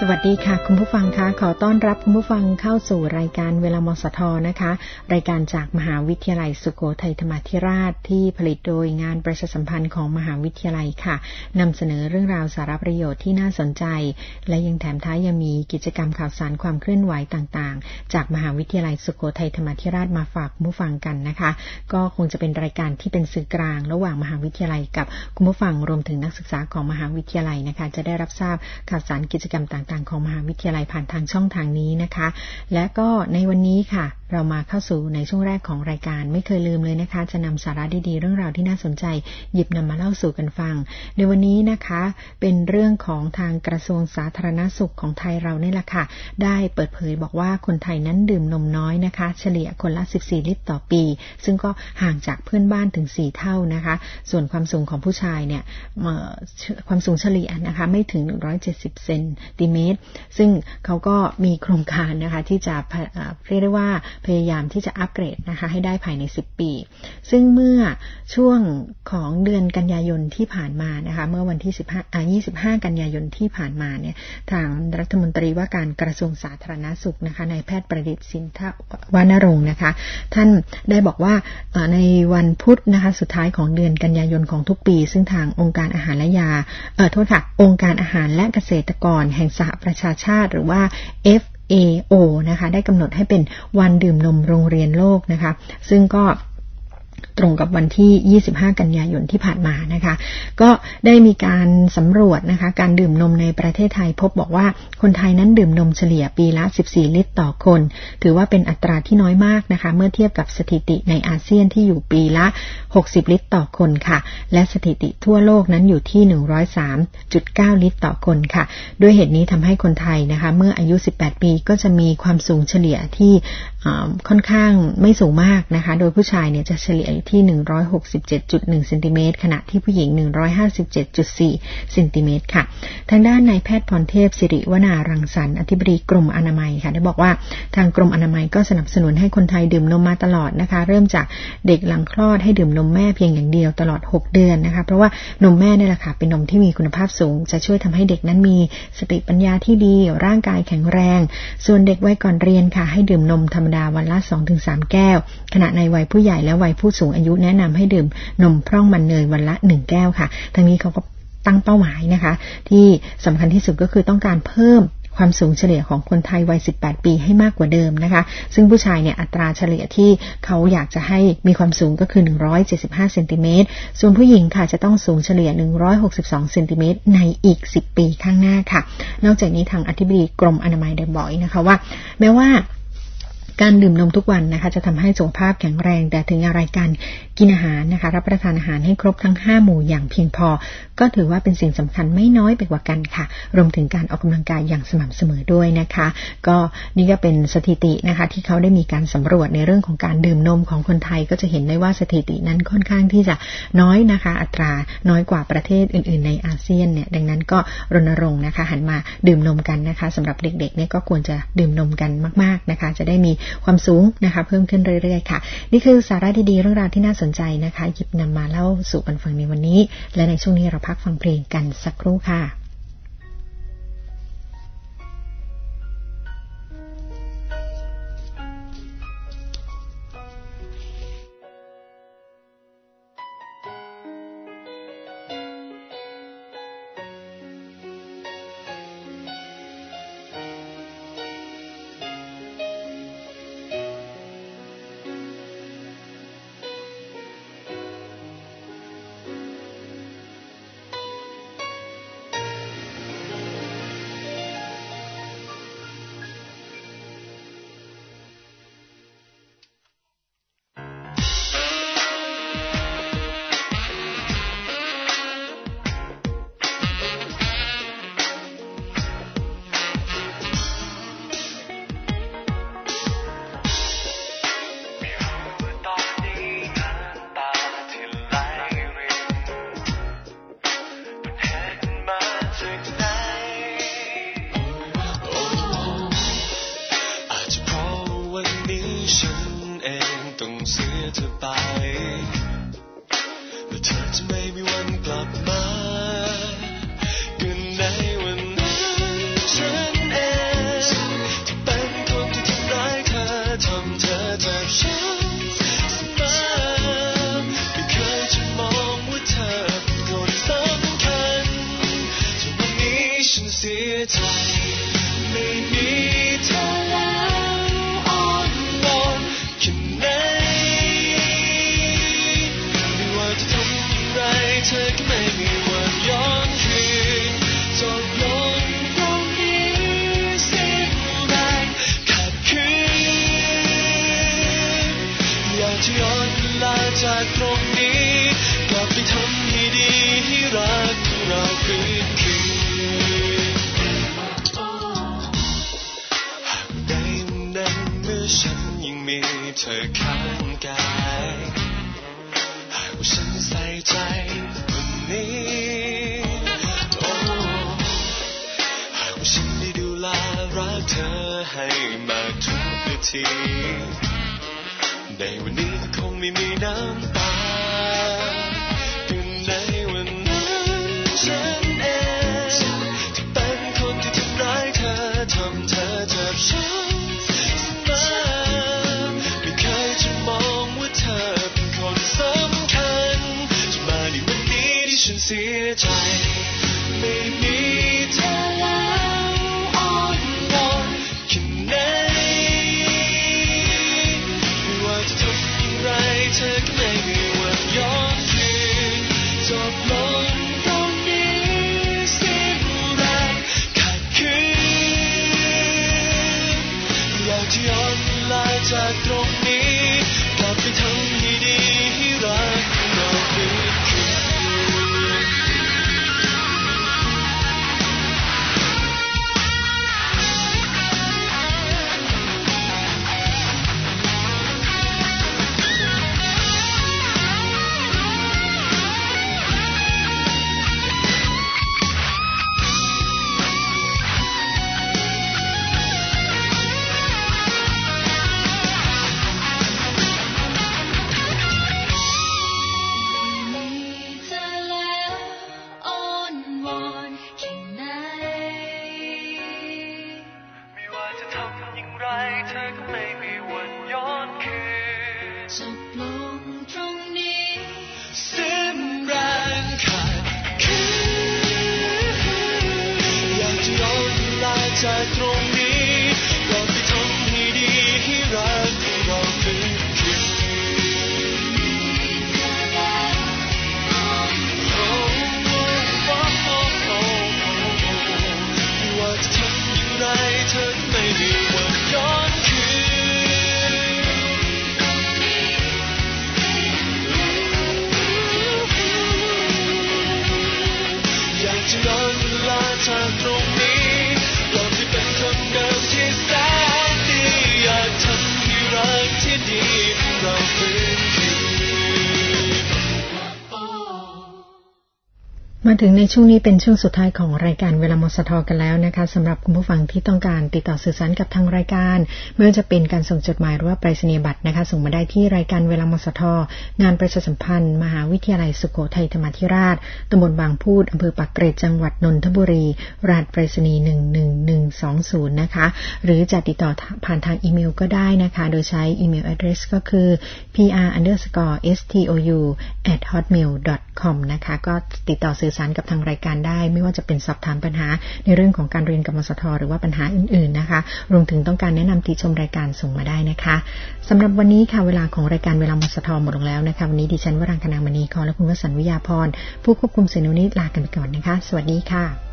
สวัสดีค่ะคุณผู้ฟังคะขอต้อนรับคุณผู้ฟังเข้าสู่รายการเวลามสทนะคะรายการจากมหาวิทยาลัยสุโขทัยธรรมาธิราชที่ผลิตโดยงานประชาสัมพันธ์ของมหาวิทยาลัยค่ะนำเสนอเรื่องราวสาระประโยชน์ที่น่าสนใจและยังแถมท้ายยังมีกิจกรรมข่าวสารความเคลื่อนไหวต่างๆจากมหาวิทยาลัยสุโขทัยธรรมาธิราชมาฝากคุณผู้ฟังกันนะคะก็คงจะเป็นรายการที่เป็นสื่อกลางระหว่างมหาวิทยาลัยกับคุณผู้ฟังรวมถึงนักศึกษาของมหาวิทยาลัยนะคะจะได้รับทราบข่าวสารกิจกรรมต่างๆของมหาวิทยาลัยผ่านทางช่องทางนี้นะคะและก็ในวันนี้ค่ะเรามาเข้าสู่ในช่วงแรกของรายการไม่เคยลืมเลยนะคะจะนำสาระดีๆเรื่องราวที่น่าสนใจหยิบนำมาเล่าสู่กันฟังในวันนี้นะคะเป็นเรื่องของทางกระทรวงสาธารณสุขของไทยเราเนี่ยแหละค่ะได้เปิดเผยบอกว่าคนไทยนั้นดื่มนมน้อยนะคะเฉลี่ยคนละ14ลิตรต่อปีซึ่งก็ห่างจากเพื่อนบ้านถึง4เท่านะคะส่วนความสูงของผู้ชายเนี่ยความสูงเฉลี่ยนะคะไม่ถึง170เซนติเมตรซึ่งเขาก็มีโครงการนะคะที่จะเรียกได้ว่าพยายามที่จะอัปเกรดนะคะให้ได้ภายใน10ปีซึ่งเมื่อช่วงของเดือนกันยายนที่ผ่านมานะคะเมื่อวันที่25กันยายนที่ผ่านมาเนี่ยทางรัฐมนตรีว่าการกระทรวงสาธารณสุขนะคะนายแพทย์ประดิษฐ์สินทวานรงค์นะคะท่านได้บอกว่าในวันพุธนะคะสุดท้ายของเดือนกันยายนของทุกปีซึ่งทางองค์การอาหารและยาองค์การอาหารและเกษตรกรแห่งสหประชาชาติหรือว่า FAO นะคะได้กำหนดให้เป็นวันดื่มนมโรงเรียนโลกนะคะซึ่งก็ตรงกับวันที่25กันยายนที่ผ่านมานะคะก็ได้มีการสำรวจนะคะการดื่มนมในประเทศไทยพบบอกว่าคนไทยนั้นดื่มนมเฉลี่ยปีละ14ลิตรต่อคนถือว่าเป็นอัตราที่น้อยมากนะคะเมื่อเทียบกับสถิติในอาเซียนที่อยู่ปีละ60ลิตรต่อคนค่ะและสถิติทั่วโลกนั้นอยู่ที่ 103.9 ลิตรต่อคนค่ะด้วยเหตุนี้ทำให้คนไทยนะคะเมื่ออายุ18ปีก็จะมีความสูงเฉลี่ยที่ค่อนข้างไม่สูงมากนะคะโดยผู้ชายเนี่ยจะเฉลี่ยที่ 167.1 เซนติเมตรขณะที่ผู้หญิง 157.4 เซนติเมตรค่ะทางด้านนายแพทย์พรเทพศิริวนารังสรรค์อธิบดีกรมอนามัยค่ะได้บอกว่าทางกรมอนามัยก็สนับสนุนให้คนไทยดื่มนมมาตลอดนะคะเริ่มจากเด็กหลังคลอดให้ดื่มนมแม่เพียงอย่างเดียวตลอด6เดือนนะคะเพราะว่านมแม่เนี่ยแหละค่ะเป็นนมที่มีคุณภาพสูงจะช่วยทำให้เด็กนั้นมีสติปัญญาที่ดีร่างกายแข็งแรงส่วนเด็กวัยก่อนเรียนค่ะให้ดื่มนมธรรมดาวันละ 2-3 แก้วขณะในวัยผู้ใหญ่และวัยผู้สูงอายุแนะนำให้ดื่มนมพร่องมันเนยวันละ1แก้วค่ะทั้งนี้เขาก็ตั้งเป้าหมายนะคะที่สำคัญที่สุดก็คือต้องการเพิ่มความสูงเฉลี่ยของคนไทยวัย18ปีให้มากกว่าเดิมนะคะซึ่งผู้ชายเนี่ยอัตราเฉลี่ยที่เขาอยากจะให้มีความสูงก็คือ175เซนติเมตรส่วนผู้หญิงค่ะจะต้องสูงเฉลี่ย162เซนติเมตรในอีก10ปีข้างหน้าค่ะนอกจากนี้ทางอธิบดีกรมอนามัยได้บอกนะคะว่าแม้ว่าการดื่มนมทุกวันนะคะจะทำให้สุขภาพแข็งแรงแต่ถึงอะไรกันกินอาหารนะคะรับประทานอาหารให้ครบทั้ง5หมู่อย่างเพียงพอก็ถือว่าเป็นสิ่งสำคัญไม่น้อยไปกว่ากันค่ะรวมถึงการออกกำลังกายอย่างสม่ำเสมอด้วยนะคะก็นี่ก็เป็นสถิตินะคะที่เขาได้มีการสำรวจในเรื่องของการดื่มนมของคนไทยก็จะเห็นได้ว่าสถิตินั้นค่อนข้างที่จะน้อยนะคะอัตราน้อยกว่าประเทศอื่นๆในอาเซียนเนี่ยดังนั้นก็รณรงค์นะคะหันมาดื่มนมกันนะคะสำหรับเด็กๆเนี่ยก็ควรจะดื่มนมกันมากๆนะคะจะได้มีความสูงนะคะเพิ่มขึ้นเรื่อยๆค่ะนี่คือสาระดีๆเรื่องราวที่น่าสนใจนะคะหยิบนำมาเล่าสู่กันฟังในวันนี้และในช่วงนี้เราพักฟังเพลงกันสักครู่ค่ะธอก็ไม่มีวันย้อนคืนจบลงตรงนี้สิ้นแรงขัดขืนอยากจะย้อนเวลาจากตรงนี้กลับไปทำให้ดีให้รักของเราฟื้นคืนหากในวันนั้นเมื่อฉันยังมีเธอข้างกายหากว่าฉันใส่ใจวันนี้โอ้หากว่าฉันได้ดูแลรักเธอให้มากทุกนาทีในวันนี้ก็คงไม่มีน้ำตาคือในวันนั้นฉันเองที่เป็นคนที่ทำร้ายเธอทำเธอเจ็บช้ำเสมอไม่เคยจะมองว่าเธอเป็นคนสำคัญจนมาในวันนี้ที่ฉันเสียใจไม่มีเธอแล้วอ่อนวอนแค่ไหนไม่ว่าจะทำอย่างไรเธอก็ไม่มีวันย้อนคืนจบลงตรงนี้สิ้นแรงขัดขืนอยากจะย้อนเวลาจากตรงนี้กลับไปทำให้ดีให้รักของเราฟื้นคืนจากตรงนี้กลับไปทำให้ดีให้รักของเราฟื้นคืนไม่ว่าจะทำอย่างไรเธอก็ไม่มีวันย้อนคืนอยากจะย้อนเวลาจากตรงนี้อยากจะเป็นคนเดิมที่แสนดีอยากทำให้รักที่ดีของเราฟื้นคืนมาถึงในช่วงนี้เป็นช่วงสุดท้ายของรายการเวลามสทกันแล้วนะคะสำหรับคุณผู้ฟังที่ต้องการติดต่อสื่อสารกับทางรายการไม่ว่าจะเป็นการส่งจดหมายหรือว่าไปรษณียบัตรนะคะส่งมาได้ที่รายการเวลามสทงานประชาสัมพันธ์มหาวิทยาลัยสุโขทัยธรรมาธิราชตำบลบางพูดอำเภอปากเกร็ดจังหวัดนนทบุรีรหัสไปรษณีย์11120นะคะหรือจะติดต่อผ่านทางอีเมลก็ได้นะคะโดยใช้อีเมล address ก็คือ pr_stou@hotmail.com นะคะก็ติดต่อสื่อสารกับทางรายการได้ไม่ว่าจะเป็นสอบถามปัญหาในเรื่องของการเรียนกับมสทหรือว่าปัญหาอื่นๆนะคะรวมถึงต้องการแนะนำติชมรายการส่งมาได้นะคะสำหรับวันนี้ค่ะเวลาของรายการเวลามสทหมดลงแล้วนะคะวันนี้ดิฉันวรังคณามณีขอและคุณวสันต์วิยาพรผู้ควบคุมเสียงนี้ลากันไปก่อนนะคะสวัสดีค่ะ